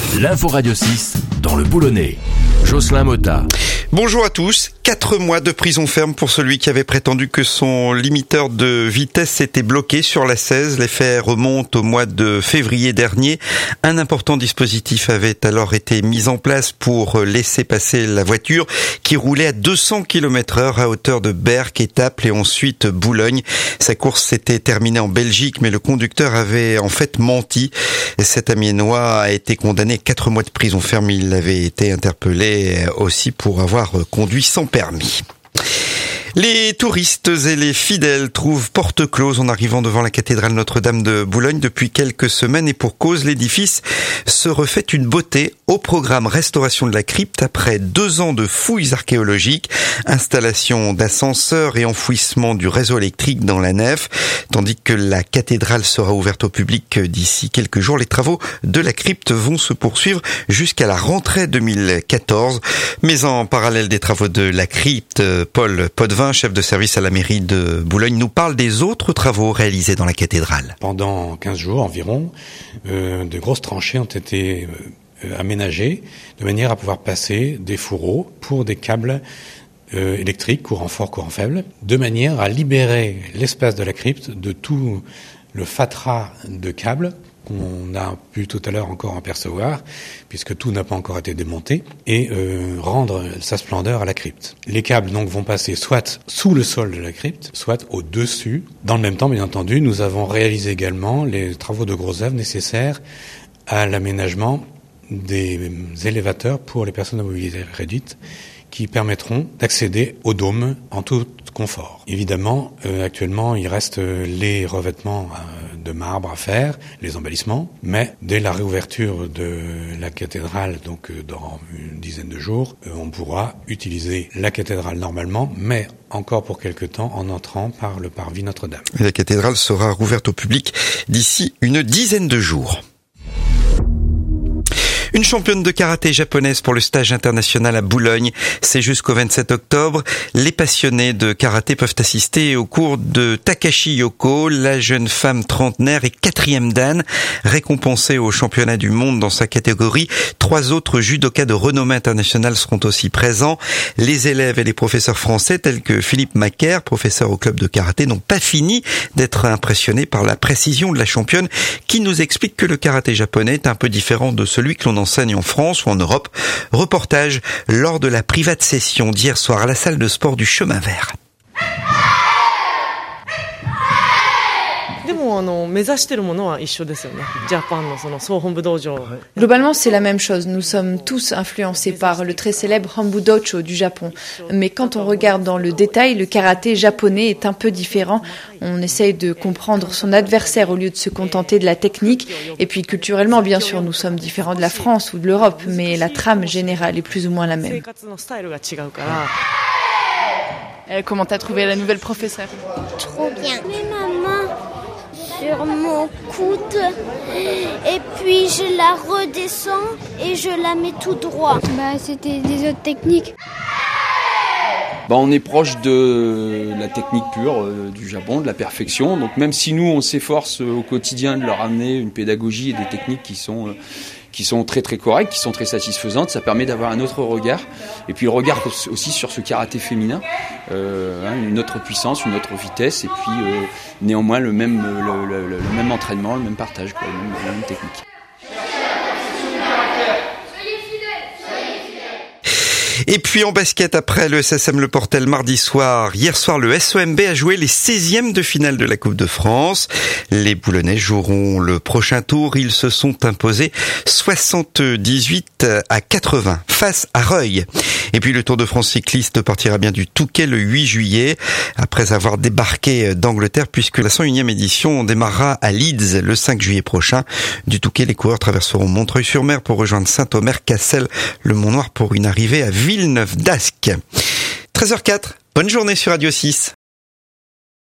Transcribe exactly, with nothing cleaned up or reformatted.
L'info Radio six dans le Boulonnais. Jocelyn Motta. Bonjour à tous. Quatre mois de prison ferme pour celui qui avait prétendu que son limiteur de vitesse était bloqué sur l'A seize. Les faits remontent au mois de février dernier. Un important dispositif avait alors été mis en place pour laisser passer la voiture qui roulait à deux cents kilomètres heure à hauteur de Berck, Étaples et ensuite Boulogne. Sa course s'était terminée en Belgique, mais le conducteur avait en fait menti. Cet Amiénois a été condamné à quatre mois de prison ferme. Il avait été interpellé aussi pour avoir conduit sans permis. Les touristes et les fidèles trouvent porte close en arrivant devant la cathédrale Notre-Dame de Boulogne depuis quelques semaines et pour cause, l'édifice se refait une beauté. Au programme restauration de la crypte après deux ans de fouilles archéologiques, installation d'ascenseurs et enfouissement du réseau électrique dans la nef, tandis que la cathédrale sera ouverte au public d'ici quelques jours. Les travaux de la crypte vont se poursuivre jusqu'à la rentrée deux mille quatorze. Mais en parallèle des travaux de la crypte, Paul Potvin, chef de service à la mairie de Boulogne, nous parle des autres travaux réalisés dans la cathédrale. Pendant quinze jours environ, euh, de grosses tranchées ont été euh, aménagées de manière à pouvoir passer des fourreaux pour des câbles euh, électriques, courant fort, courant faible, de manière à libérer l'espace de la crypte de tout le fatras de câbles qu'on a pu tout à l'heure encore apercevoir, puisque tout n'a pas encore été démonté, et euh, rendre sa splendeur à la crypte. Les câbles donc vont passer soit sous le sol de la crypte, soit au-dessus. Dans le même temps, bien entendu, nous avons réalisé également les travaux de gros œuvres nécessaires à l'aménagement des élévateurs pour les personnes à mobilité réduite, qui permettront d'accéder au dôme en tout confort. Évidemment, euh, actuellement, il reste les revêtements euh, de marbre à faire, les embellissements, mais dès la réouverture de la cathédrale, donc euh, dans une dizaine de jours, euh, on pourra utiliser la cathédrale normalement, mais encore pour quelque temps en entrant par le parvis Notre-Dame. La cathédrale sera rouverte au public d'ici une dizaine de jours. Une championne de karaté japonaise pour le stage international à Boulogne. C'est jusqu'au vingt-sept octobre. Les passionnés de karaté peuvent assister au cours de Takashi Yoko. La jeune femme trentenaire et quatrième dan, récompensée au championnat du monde dans sa catégorie. Trois autres judokas de renommée internationale seront aussi présents. Les élèves et les professeurs français tels que Philippe Macaire, professeur au club de karaté, n'ont pas fini d'être impressionnés par la précision de la championne qui nous explique que le karaté japonais est un peu différent de celui que l'on enseigne en France ou en Europe. Reportage lors de la private session d'hier soir à la salle de sport du Chemin Vert. Globalement, c'est la même chose. Nous sommes tous influencés par le très célèbre Hanbu Docho du Japon. Mais quand on regarde dans le détail, le karaté japonais est un peu différent. On essaye de comprendre son adversaire au lieu de se contenter de la technique. Et puis culturellement, bien sûr, nous sommes différents de la France ou de l'Europe, mais la trame générale est plus ou moins la même. Euh, comment t'as trouvé la nouvelle professeure ? Trop bien. Mets ma main sur mon coude et puis je la redescends et je la mets tout droit. Bah, c'était des autres techniques. Bah, on est proche de la technique pure euh, du Japon, de la perfection. Donc même si nous, on s'efforce euh, au quotidien de leur amener une pédagogie et des techniques qui sont... Euh, qui sont très très correctes, qui sont très satisfaisantes, ça permet d'avoir un autre regard, et puis le regard aussi sur ce karaté féminin, euh, hein, une autre puissance, une autre vitesse, et puis euh, néanmoins le même, le, le, le même entraînement, le même partage, quoi, la, même, la même technique. Et puis en basket, après le S S M Le Portel mardi soir, hier soir le S O M B a joué les seizièmes de finale de la Coupe de France. Les Boulonnais joueront le prochain tour. Ils se sont imposés soixante-dix-huit à quatre-vingts face à Reuil. Et puis le Tour de France cycliste partira bien du Touquet le huit juillet, après avoir débarqué d'Angleterre, puisque la cent unième édition démarrera à Leeds le cinq juillet prochain. Du Touquet, les coureurs traverseront Montreuil-sur-Mer pour rejoindre Saint-Omer, Cassel, le Mont-Noir pour une arrivée à Villeneuve d'Ascq. treize heures zéro quatre, bonne journée sur Radio six.